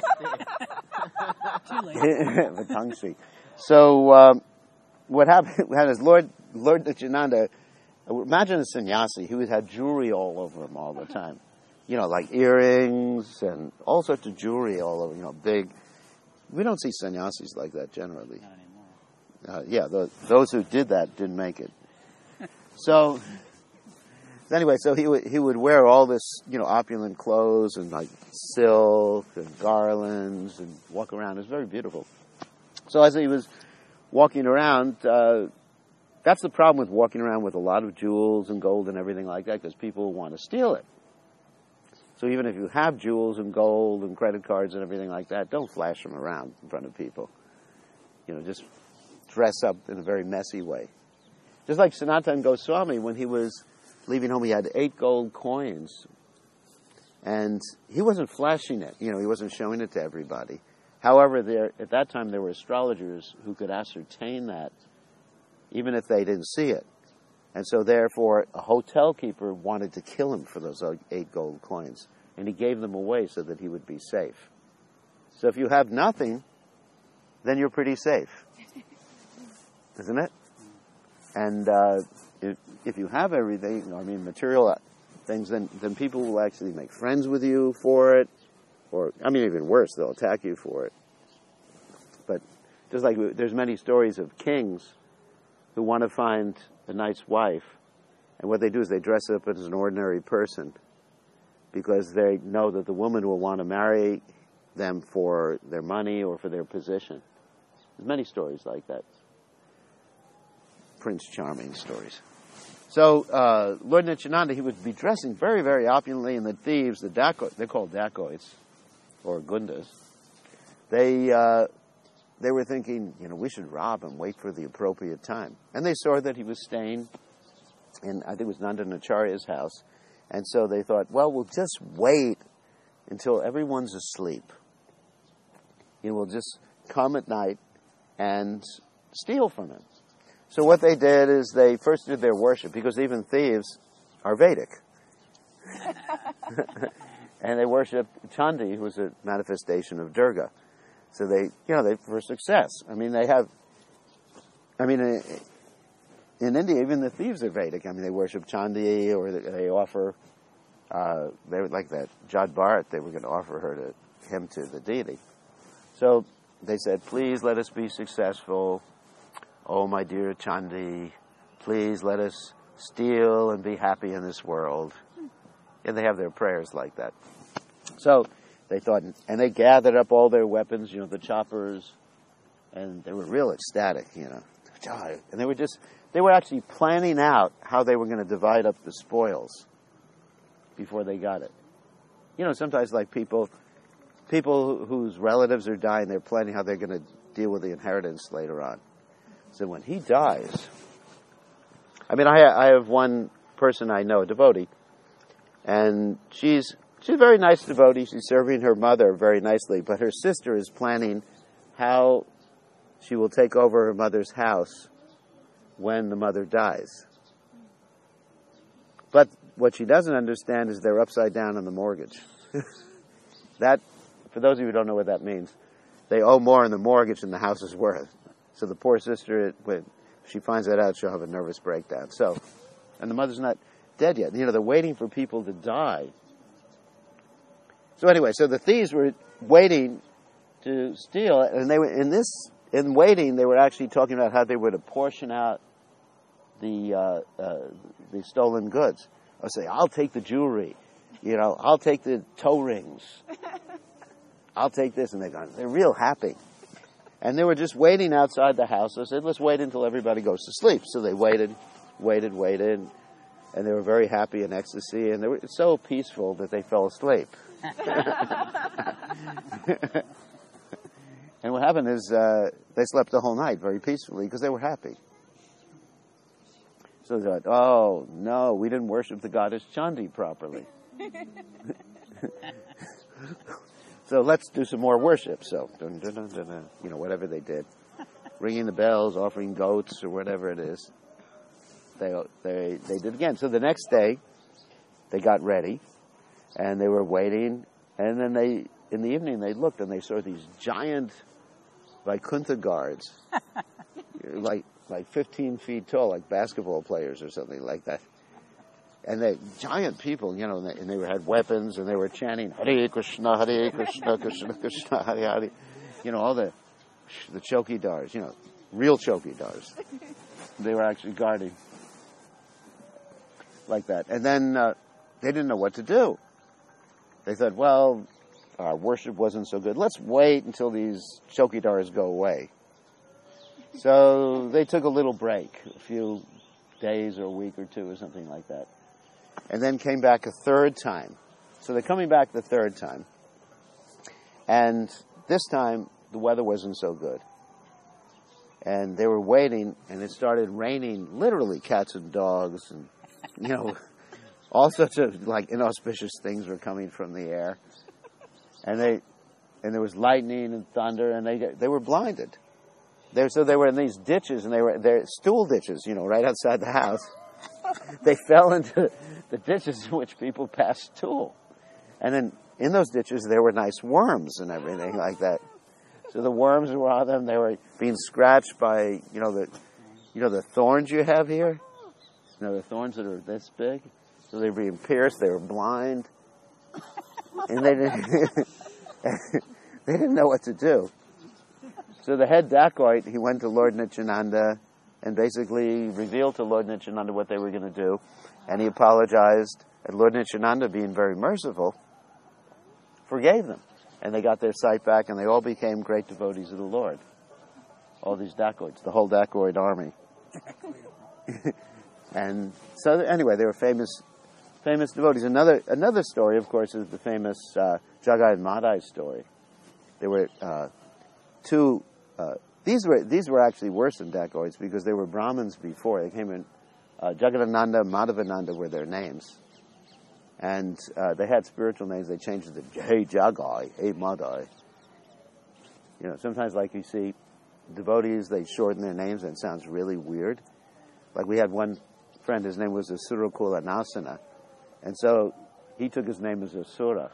S1: the tangsi. So um, what happened is Lord Lord Nityananda, imagine a sannyasi who had jewelry all over him all the time. You know, like earrings and all sorts of jewelry all over, you know, big. We don't see sannyasis like that generally.
S2: Not anymore.
S1: Uh, yeah, the, those who did that didn't make it. So, anyway, so he would, he would wear all this, you know, opulent clothes and like silk and garlands and walk around. It was very beautiful. So as he was walking around, uh, that's the problem with walking around with a lot of jewels and gold and everything like that, because people want to steal it. So even if you have jewels and gold and credit cards and everything like that, don't flash them around in front of people. You know, just dress up in a very messy way. Just like Sanatana Goswami, when he was leaving home, he had eight gold coins. And he wasn't flashing it. You know, he wasn't showing it to everybody. However, there at that time there were astrologers who could ascertain that, even if they didn't see it. And so therefore, a hotel keeper wanted to kill him for those eight gold coins. And he gave them away so that he would be safe. So if you have nothing, then you're pretty safe. Isn't it? And uh, if, if you have everything, I mean material things, then, then people will actually make friends with you for it. Or, I mean, even worse, they'll attack you for it. But just like there's many stories of kings who want to find a nice wife, and what they do is they dress up as an ordinary person because they know that the woman will want to marry them for their money or for their position. There's many stories like that. Prince Charming stories. So uh, Lord Nityananda, he would be dressing very, very opulently, and the thieves, the dacoits, they're called dacoits, or gundas, they uh, they were thinking, you know, we should rob him, wait for the appropriate time. And they saw that he was staying in, I think it was Nandanacharya's house, and so they thought, well, we'll just wait until everyone's asleep. You know, we'll just come at night and steal from him. So what they did is they first did their worship, because even thieves are Vedic. And they worshipped Chandi, who was a manifestation of Durga. So they, you know, they for success. I mean, they have, I mean, in India, even the thieves are Vedic. I mean, they worship Chandi, or they offer, uh, they would like that Jad Bharat, they were going to offer her to him to the deity. So they said, please let us be successful. Oh, my dear Chandi, please let us steal and be happy in this world. And they have their prayers like that. So they thought, and they gathered up all their weapons, you know, the choppers, and they were real ecstatic, you know. And they were just, they were actually planning out how they were going to divide up the spoils before they got it. You know, sometimes like people, people whose relatives are dying, they're planning how they're going to deal with the inheritance later on. So when he dies, I mean, I, I have one person I know, a devotee, and she's she's a very nice devotee. She's serving her mother very nicely, but her sister is planning how she will take over her mother's house when the mother dies. But what she doesn't understand is they're upside down on the mortgage. That, for those of you who don't know what that means, they owe more on the mortgage than the house is worth. So the poor sister, when she finds that out, she'll have a nervous breakdown. So, and the mother's not dead yet. You know, they're waiting for people to die. So anyway, so the thieves were waiting to steal, and they were in this, in waiting, they were actually talking about how they would apportion out the uh, uh, the stolen goods. I'll say, I'll take the jewelry, you know, I'll take the toe rings, I'll take this, and they're going, they're real happy. And they were just waiting outside the house. I said, let's wait until everybody goes to sleep. So they waited, waited, waited, and they were very happy in ecstasy, and they were so peaceful that they fell asleep. And what happened is uh, they slept the whole night very peacefully because they were happy. So they thought, oh, no, we didn't worship the goddess Chandi properly. So let's do some more worship. So, dun, dun, dun, dun, dun, you know, whatever they did, ringing the bells, offering goats, or whatever it is, they they they did again. So the next day, they got ready, and they were waiting, and then they, in the evening, they looked and they saw these giant Vaikuntha guards, like like fifteen feet tall, like basketball players or something like that. And they giant people, you know, and they, and they had weapons, and they were chanting Hare Krishna, Hare Krishna, Krishna Krishna, Hare Hare. You know, all the the chowkidars, you know, real chowkidars. They were actually guarding like that. And then uh, they didn't know what to do. They thought, well, our worship wasn't so good. Let's wait until these chowkidars go away. So they took a little break, a few days or a week or two or something like that. And then came back a third time. So they're coming back the third time. And this time, the weather wasn't so good. And they were waiting, and it started raining, literally cats and dogs, and, you know, all sorts of, like, inauspicious things were coming from the air. And they, and there was lightning and thunder, and they they were blinded. They, so they were in these ditches, and they were, they're stool ditches, you know, right outside the house. They fell into the ditches in which people passed stool. And then in those ditches, there were nice worms and everything like that. So the worms were on them. They were being scratched by, you know, the, you know, the thorns you have here? You know, the thorns that are this big? So they were being pierced. They were blind. And they didn't, they didn't know what to do. So the head dacoit, he went to Lord Nityananda and basically revealed to Lord Nityananda what they were going to do. And he apologized. And Lord Nityananda, being very merciful, forgave them. and they got their sight back, and they all became great devotees of the Lord. All these dacoits, the whole dacoit army. And so, anyway, they were famous, famous devotees. Another another story, of course, is the famous uh, Jagai and Madai story. There were uh, two. Uh, these were these were actually worse than dacoits because they were Brahmins before. They came in. Uh, Jagadananda, Madhavananda were their names, and uh, they had spiritual names. They changed it to Hey Jagai, Hey Madai. You know, sometimes like you see devotees, they shorten their names and it sounds really weird. Like we had one friend, his name was Asura Kula Nasana, and so he took his name as Asura.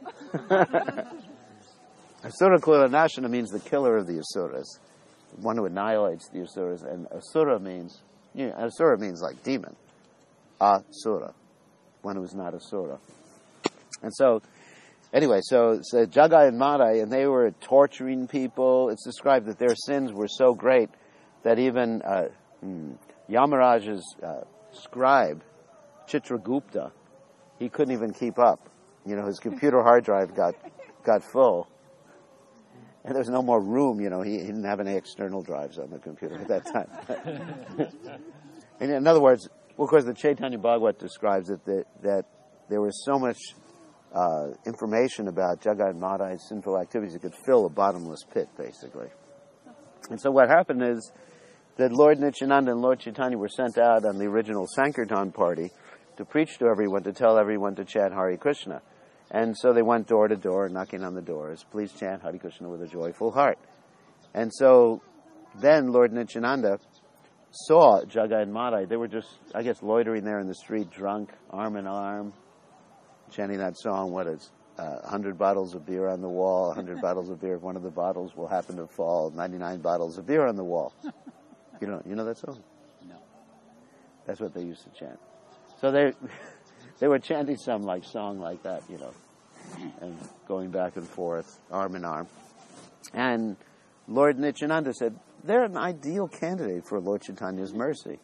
S1: Asura Kula Nasana means the killer of the Asuras, one who annihilates the Asuras, and Asura means, you know, Asura means like demon. Asura, one who is not Asura. And so, anyway, so, so Jagai and Madai, and they were torturing people. It's described that their sins were so great that even uh, hmm, Yamaraj's uh, scribe, Chitragupta, he couldn't even keep up. You know, his computer hard drive got got full. And there was no more room, you know, he, he didn't have any external drives on the computer at that time. And in other words, well, of course, the Chaitanya Bhagavat describes it that, that there was so much uh, information about Jagai and Madai's sinful activities, it could fill a bottomless pit, basically. And so what happened is that Lord Nityananda and Lord Chaitanya were sent out on the original Sankirtan party to preach to everyone, to tell everyone to chant Hare Krishna. And so they went door to door, knocking on the doors. Please chant Hare Krishna with a joyful heart. And so then Lord Nityananda saw Jagai and Madai. They were just, I guess, loitering there in the street, drunk, arm in arm, chanting that song, what is, uh, one hundred bottles of beer on the wall, one hundred bottles of beer. If one of the bottles will happen to fall, ninety-nine bottles of beer on the wall. You know, you know that song?
S2: No.
S1: That's what they used to chant. So they they were chanting some like song like that, you know, and going back and forth, arm in arm. And Lord Nityananda said, they're an ideal candidate for Lord Chaitanya's mercy.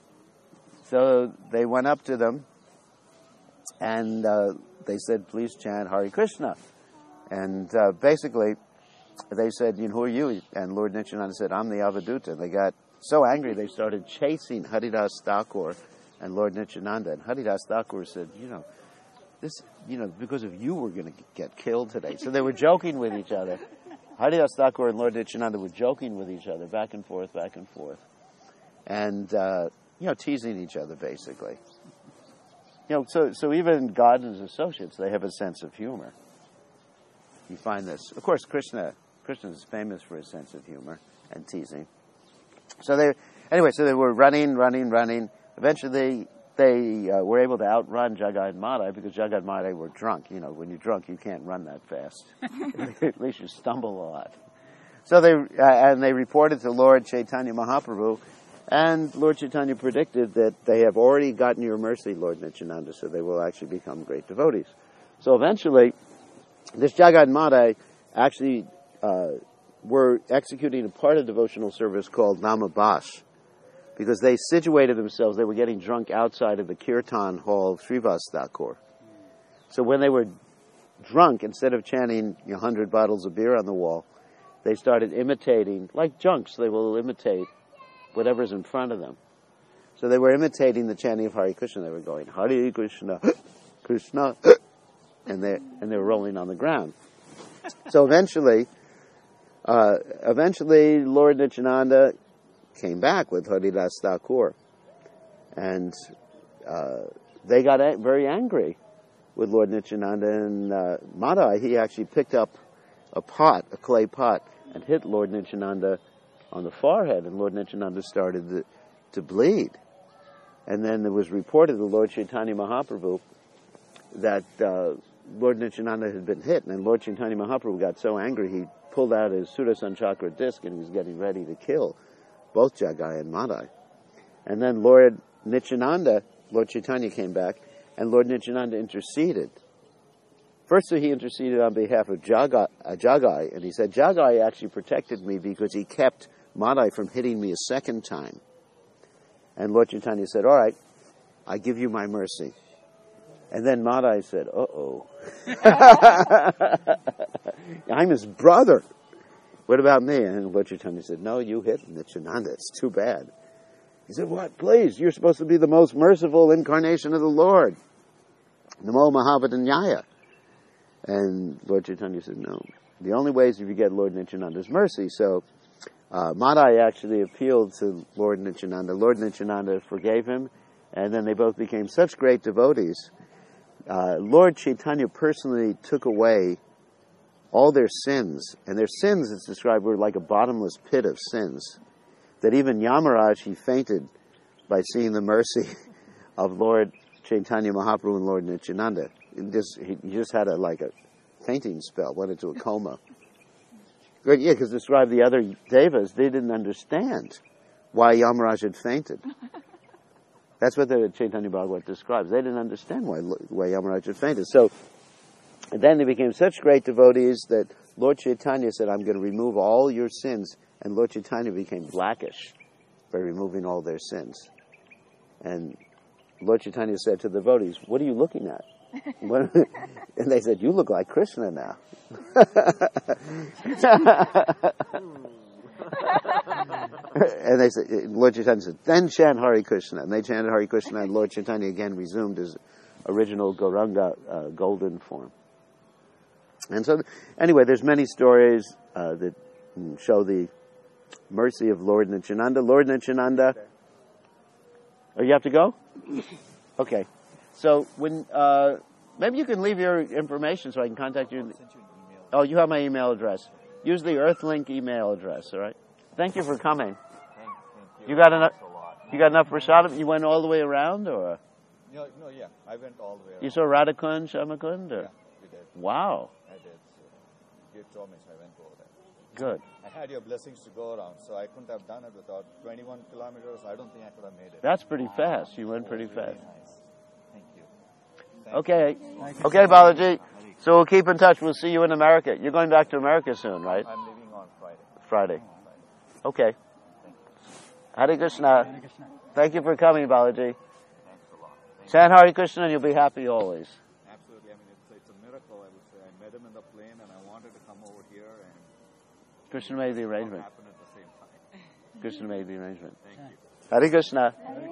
S1: So they went up to them, and uh, they said, please chant Hare Krishna. And uh, basically, they said, you know, who are you? And Lord Nityananda said, I'm the Avaduta. And they got so angry, they started chasing Haridas Thakur and Lord Nityananda. And Haridas Thakur said, you know, this, you know, because of you, we're going to get killed today. So they were joking with each other. Haridas Thakur and Lord Nityananda were joking with each other, back and forth, back and forth. And, uh, you know, teasing each other, basically. You know, so, so even God and his associates, they have a sense of humor. You find this. Of course, Krishna, Krishna is famous for his sense of humor and teasing. So they, anyway, so they were running, running, running. Eventually, they uh, were able to outrun Jagai and Madai because Jagai and Madai were drunk. You know, when you're drunk, you can't run that fast. At least you stumble a lot. So they, uh, and they reported to Lord Chaitanya Mahaprabhu, and Lord Chaitanya predicted that they have already gotten your mercy, Lord Nityananda, so they will actually become great devotees. So eventually, this Jagai and Madai actually uh, were executing a part of devotional service called Namabas, because they situated themselves, they were getting drunk outside of the Kirtan hall of Srivas Thakur. So when they were drunk, instead of chanting a hundred bottles of beer on the wall, they started imitating, like junks, they will imitate whatever's in front of them. So they were imitating the chanting of Hare Krishna. They were going, Hare Krishna, Krishna, and they and they were rolling on the ground. So eventually, uh, eventually Lord Nityananda came back with Haridas Thakur, and uh, they got a- very angry with Lord Nityananda and uh, Madai. He actually picked up a pot, a clay pot, and hit Lord Nityananda on the forehead, and Lord Nityananda started to, to bleed. And then it was reported to Lord Chaitanya Mahaprabhu that uh, Lord Nityananda had been hit, and Lord Chaitanya Mahaprabhu got so angry he pulled out his Sudarshan Chakra disc and he was getting ready to kill both Jagai and Madai. And then Lord Nityananda, Lord Chaitanya came back, and Lord Nityananda interceded. First, so he interceded on behalf of Jagai, uh, Jagai, and he said, Jagai actually protected me because he kept Madai from hitting me a second time. And Lord Chaitanya said, all right, I give you my mercy. And then Madai said, uh-oh. I'm his brother. What about me? And Lord Chaitanya said, no, you hit Nityananda. It's too bad. He said, what? Please, you're supposed to be the most merciful incarnation of the Lord. Namo Mahavadanyaya. And Lord Chaitanya said, no. The only way is if you get Lord Nityananda's mercy. So uh, Madai actually appealed to Lord Nityananda. Lord Nityananda forgave him, and then they both became such great devotees. Uh, Lord Chaitanya personally took away all their sins, and their sins, it's described, were like a bottomless pit of sins, that even Yamaraj, he fainted by seeing the mercy of Lord Chaitanya Mahaprabhu and Lord Nityananda. It just, he just had a like a fainting spell, went into a coma. But yeah, because described the other devas, they didn't understand why Yamaraj had fainted. That's what the Chaitanya Bhagavat describes. They didn't understand why, why Yamaraj had fainted. So and then they became such great devotees that Lord Chaitanya said, I'm going to remove all your sins. And Lord Chaitanya became blackish by removing all their sins. And Lord Chaitanya said to the devotees, what are you looking at? And they said, you look like Krishna now. And they said, Lord Chaitanya said, then chant Hare Krishna. And they chanted Hare Krishna, and Lord Chaitanya again resumed his original Gauranga uh, golden form. And so, anyway, there's many stories uh, that show the mercy of Lord Nityananda. Lord Nityananda. Oh, you have to go? Okay. So when uh, maybe you can leave your information so I can contact you. Oh, you have my email address. Use the Earthlink email address. All right. Thank you for coming.
S3: Thank, thank you.
S1: You got enough. You got enough prashadam? You went all the way around, or?
S3: No, no, yeah, I went all the way around.
S1: You saw Radhakund, Shamakund, or?
S3: Yeah, we did.
S1: Wow.
S3: I did. So you told me, so I went over there.
S1: Good.
S3: I had your blessings to go around, so I couldn't have done it without twenty-one kilometers. I don't think I could have made it.
S1: That's pretty fast. You went pretty fast.
S3: Nice. Thank you. Thank
S1: Okay.
S3: you.
S1: Okay, Balaji. So we'll keep in touch. We'll see you in America. You're going back to America soon, right?
S3: I'm leaving on Friday.
S1: Friday.
S3: Friday.
S1: Okay. Hare Krishna. Thank you for coming, Balaji.
S3: Thanks a lot. Thank
S1: Chant Hare Krishna and you'll be happy always.
S3: Absolutely. I mean, it's, it's a miracle, I would say. I met him in the plane, and I wanted to come over here, and
S1: Krishna made the
S3: it all
S1: arrangement.
S3: happened at the same time.
S1: Krishna made the arrangement.
S3: Thank you.
S1: Hare Krishna.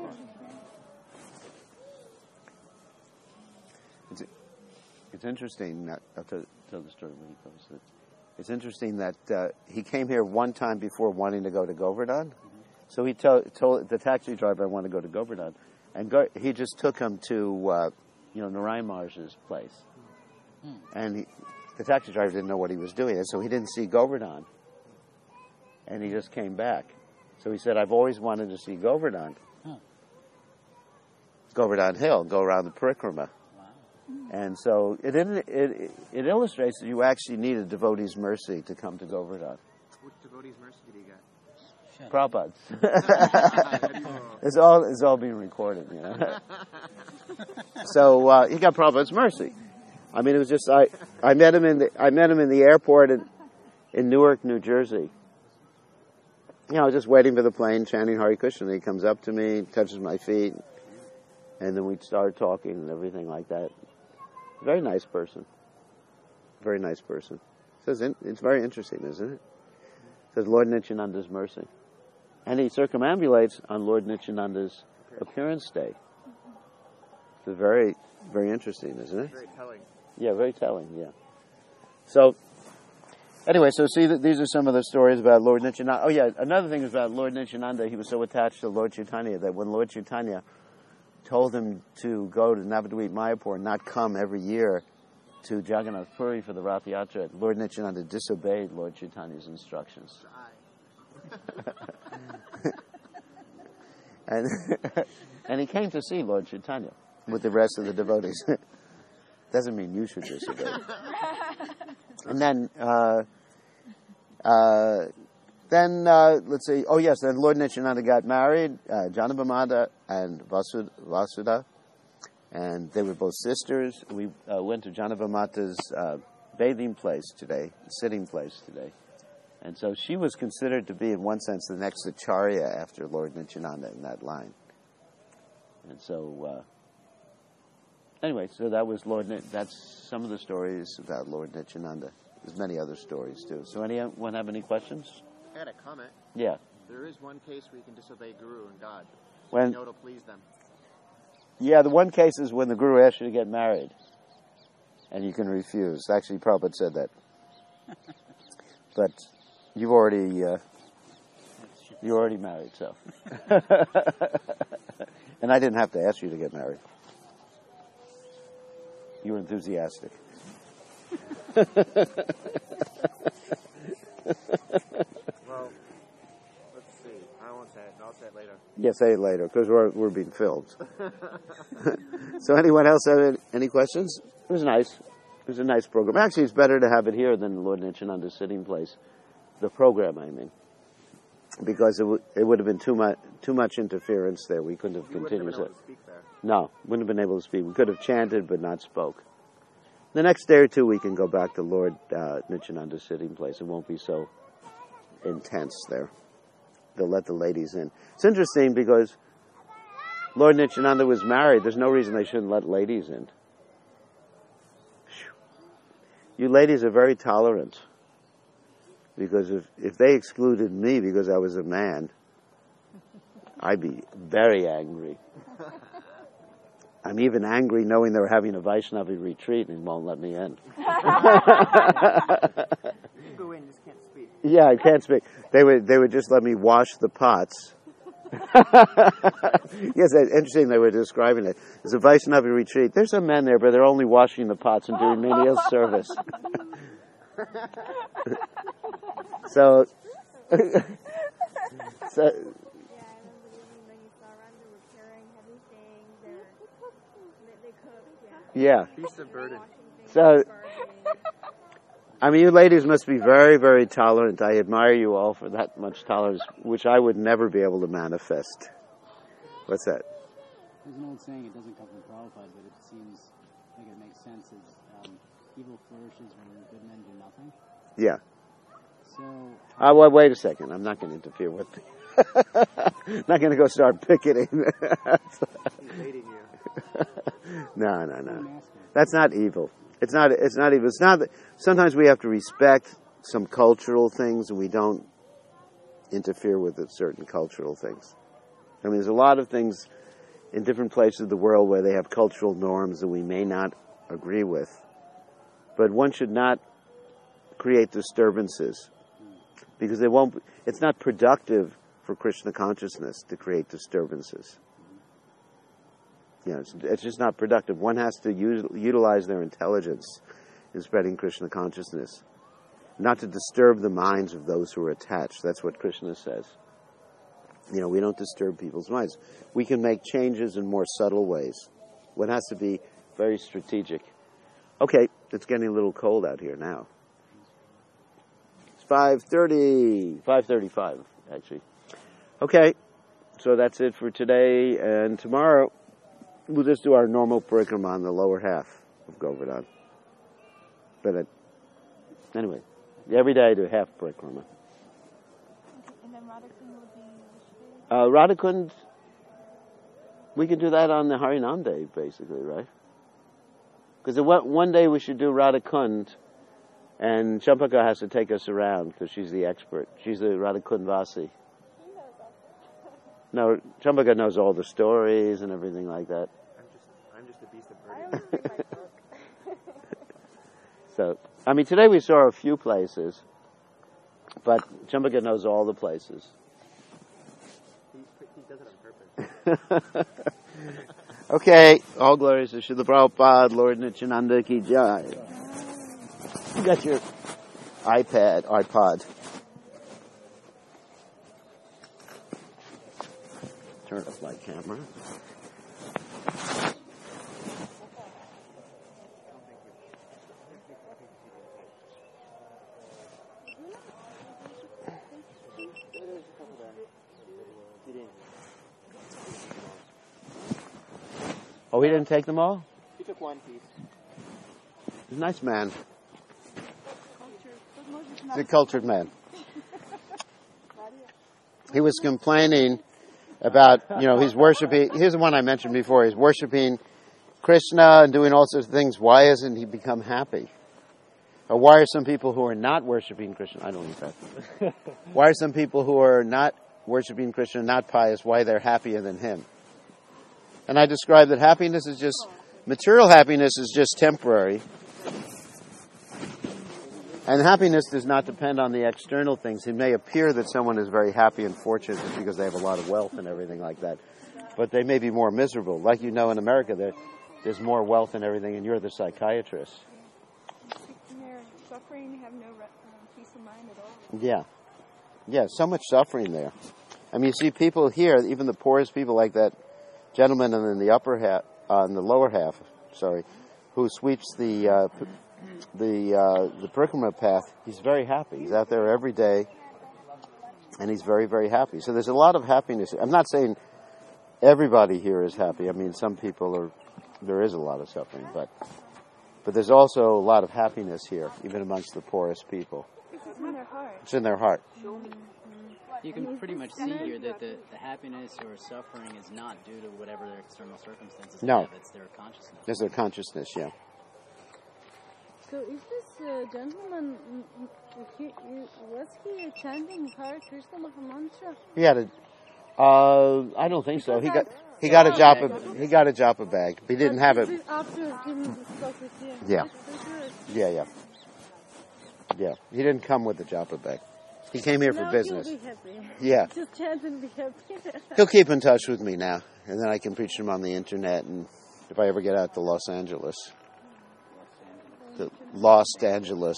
S1: It's, it's interesting. That, I'll tell, tell the story when he comes. It's, it's interesting that uh, he came here one time before wanting to go to Govardhan. So he to, told the taxi driver, I want to go to Govardhan. And go, he just took him to, uh, you know, Narayan Maharaj's place. And he, the taxi driver didn't know what he was doing, and so he didn't see Govardhan. And he just came back. So he said, I've always wanted to see Govardhan.
S2: Huh.
S1: Govardhan Hill, go around the parikrama.
S2: Wow.
S1: And so it, it, it, it illustrates that you actually need a devotee's mercy to come to Govardhan.
S4: Which devotee's mercy did he get?
S2: Shut up.
S1: Prabhupada's. It's all, it's all being recorded, you know. So uh, he got Prabhupada's mercy. I mean, it was just I. I met him in the I met him in the airport in, in Newark, New Jersey. You know, just waiting for the plane, chanting Hare Krishna. And he comes up to me, touches my feet, and then we start talking and everything like that. Very nice person. Very nice person. Says it's very interesting, isn't it? Says Lord Nityananda's mercy, and he circumambulates on Lord Nityananda's appearance day. It's very, very interesting, isn't it?
S4: Very telling.
S1: Yeah, very telling, yeah. So, anyway, so see, that these are some of the stories about Lord Nityananda. Oh, yeah, another thing is about Lord Nityananda. He was so attached to Lord Chaitanya that when Lord Chaitanya told him to go to Navadvip Mayapur and not come every year to Jagannath Puri for the Rath Yatra, Lord Nityananda disobeyed Lord Chaitanya's instructions. and, and he came to see Lord Chaitanya with the rest of the devotees. Doesn't mean you should disobey. And then, uh, uh, then uh, let's see. Oh yes, then Lord Nityananda got married, uh, Janabhamata and Vasud- Vasuda, and they were both sisters. We uh, went to Janabhamata's uh, bathing place today, sitting place today, and so she was considered to be, in one sense, the next Acharya after Lord Nityananda in that line. And so. Uh, Anyway, so that was Lord. That's some of the stories about Lord Nityananda. There's many other stories too. So anyone have any questions?
S4: I had a comment.
S1: Yeah.
S4: There is one case where you can disobey Guru and God.
S1: When,
S4: you know it'll please them.
S1: Yeah, the one case is when the Guru asks you to get married. And you can refuse. Actually, Prabhupada said that. But you've already, uh, you're already married, so. And I didn't have to ask you to get married. You were enthusiastic.
S4: Well, let's see. I won't say it. I'll say it later.
S1: Yeah, say it later, because we're, we're being filmed. So anyone else have any questions? It was nice. It was a nice program. Actually, it's better to have it here than Lord Nityananda's sitting place. The program, I mean. Because it, w- it would have been too much too much interference there. We couldn't have
S4: You
S1: continued
S4: wouldn't have
S1: it.
S4: been able to speak there.
S1: No, wouldn't have been able to speak. We could have chanted but not spoke. The next day or two, we can go back to Lord uh, Nityananda's sitting place. It won't be so intense there. They'll let the ladies in. It's interesting because Lord Nityananda was married. There's no reason they shouldn't let ladies in. You ladies are very tolerant. Because if, if they excluded me because I was a man, I'd be very angry. I'm even angry knowing they're having a Vaishnavi retreat and won't let me in.
S4: You can go in, just can't speak.
S1: Yeah, I can't speak. They would they would just let me wash the pots. Yes, it's interesting they were describing it. It's a Vaishnavi retreat. There's some men there, but they're only washing the pots and doing menial service. So, so,
S5: Yeah, I remember leaving Manisaranda with carrying heavy things. They're, they, they cook, yeah.
S1: yeah.
S4: Beast of burden.
S1: So, I mean, you ladies must be very, very tolerant. I admire you all for that much tolerance, which I would never be able to manifest. What's that?
S2: There's an old saying, it doesn't come from Prabhupada, but it seems like it makes sense. It's um, evil flourishes when good men do nothing.
S1: Yeah.
S2: So,
S1: Uh, well, wait a second. I'm not going to interfere with you. Not going to go start picketing.
S4: He's hating you.
S1: No, no,
S2: I'm
S1: no.
S2: asking.
S1: That's not evil. It's not. It's not evil. It's not. That, sometimes we have to respect some cultural things, and we don't interfere with certain cultural things. I mean, there's a lot of things in different places of the world where they have cultural norms that we may not agree with, but one should not create disturbances because they won't. It's not productive for Krishna consciousness to create disturbances. You know, it's, it's just not productive. One has to use, utilize their intelligence in spreading Krishna consciousness, not to disturb the minds of those who are attached. That's what Krishna says. You know, we don't disturb people's minds. We can make changes in more subtle ways. One has to be very strategic. Okay, it's getting a little cold out here now. It's five thirty, five thirty-five, actually. Okay, so that's it for today, and tomorrow we'll just do our normal parikrama on the lower half of Govardhan. But it, anyway, every day I do half parikrama.
S5: And then Radhakund will be which day?
S1: Uh, Radhakund, we can do that on the Harinam Day, basically, right? Because one day we should do Radhakund, and Champaka has to take us around because she's the expert. She's the Radhakund Vasi. No, Champaka knows all the stories and everything like that.
S4: I'm just, I'm just a beast of
S5: I
S4: burden.
S5: always read my book.
S1: So, I mean, today we saw a few places, but Champaka knows all the places.
S4: He, he does it on purpose.
S1: Okay, all glories to Srila Prabhupada, Lord Nityananda ki jai. You got your iPad, iPod. Turn off my camera. Oh, he didn't take them all?
S4: He took one piece.
S1: He's a nice man. He's a cultured man. He was complaining about, you know, he's worshiping, here's the one I mentioned before, he's worshiping Krishna and doing all sorts of things. Why hasn't he become happy? Or why are some people who are not worshiping Krishna? I don't eat that. Why are some people who are not worshiping Krishna, not pious, why they're happier than him? And I describe that happiness is just, material happiness is just temporary. And happiness does not depend on the external things. It may appear that someone is very happy and fortunate just because they have a lot of wealth and everything like that. But they may be more miserable. Like you know in America, there, there's more wealth and everything, and you're the psychiatrist.
S5: And they're suffering, have no re- um, peace of mind at all.
S1: Yeah. Yeah, so much suffering there. I mean, you see people here, even the poorest people like that gentleman in the upper half, uh, in the lower half, sorry, who sweeps the uh, p- the uh, the Parikrama path. He's very happy. He's out there every day, and he's very, very happy. So there's a lot of happiness. I'm not saying everybody here is happy. I mean, some people are. There is a lot of suffering, but but there's also a lot of happiness here, even amongst the poorest people.
S5: It's in their heart.
S1: It's in their heart.
S2: You can pretty much see here that the, the happiness or suffering is not due to whatever their external circumstances
S1: No.
S2: have. It's their consciousness.
S1: There's their consciousness, yeah.
S6: So is this uh, gentleman, mm, mm, he, he- was he chanting Hare Krishna Mahamantra?
S1: He had a. Uh, I don't think so. He got he got a japa he got a japa bag. He didn't have it.
S6: After him spoke with you.
S1: Yeah.
S6: That's so good.
S1: Yeah, yeah, yeah. He didn't come with the japa bag. He came here for
S6: Now
S1: business.
S6: he'll be happy.
S1: Yeah,
S6: Just chant and be happy.
S1: he'll keep in touch with me now, and then I can preach him on the internet. And if I ever get out to Los Angeles, to Los Angeles,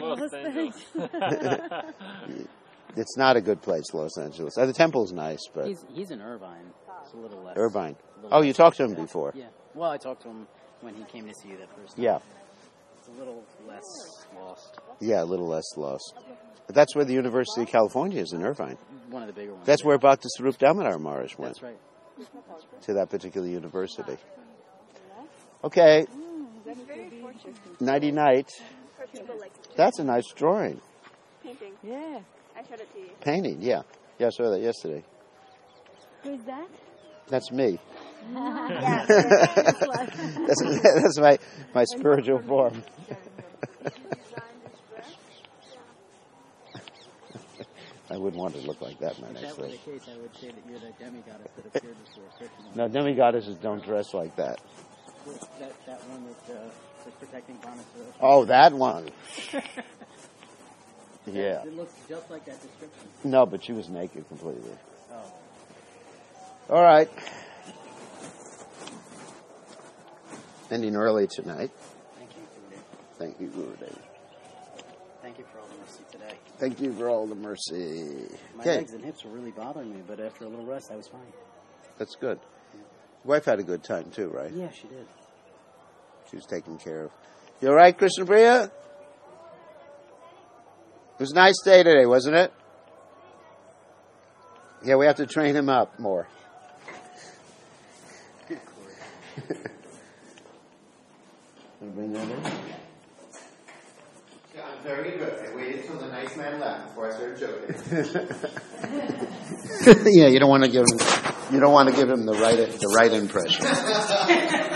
S1: it's not a good place, Los Angeles. Uh, the temple's nice, but
S2: He's he's in Irvine. It's a little less.
S1: Irvine.
S2: a little
S1: Oh, you
S2: less-
S1: talked to him before.
S2: Yeah. Well, I talked to him when he came to see you that first time.
S1: Yeah,
S2: It's a little less lost.
S1: yeah, a little less lost. But that's where the University of California is, in Irvine.
S2: One of the bigger ones.
S1: That's where Bhakti Sarup Damodar Maharaj went,
S2: That's right.
S1: to that particular university. Okay, nighty night.
S5: For people like
S1: That's a nice drawing.
S5: painting.
S6: Yeah.
S5: I showed it to you.
S1: Painting, yeah. Yeah, I saw that yesterday.
S6: Who's that?
S1: That's me.
S5: Yeah.
S1: That's, that's my, my spiritual form. I wouldn't want to look like that in my
S2: If
S1: next
S2: that were the
S1: life.
S2: case, I would say that you're the demigoddess that appeared before Krishna.
S1: No, demigoddesses don't dress like that.
S2: That, that one that uh, was protecting Banasura.
S1: Oh, that one. Yeah.
S2: It looks just like that description.
S1: No, but she was naked completely.
S2: Oh.
S1: All right. Ending early tonight.
S2: Thank you, Gurudev.
S1: Thank you, Gurudev.
S2: Thank you for all the mercy today.
S1: Thank you for all the mercy.
S2: My
S1: Okay,
S2: legs and hips were really bothering me, but after a little rest, I was fine.
S1: that's good. Wife had a good time too, right?
S2: Yeah, she did.
S1: She was taken care of. You all right, Krishna Priya? It was a nice day today, wasn't it? Yeah, we have to train him up more.
S2: Good, Corey.
S1: Bring that in. Yeah, I'm very good. I waited till the nice man left before I started joking. Yeah, you don't want to give him. You don't want to give him the right the right impression.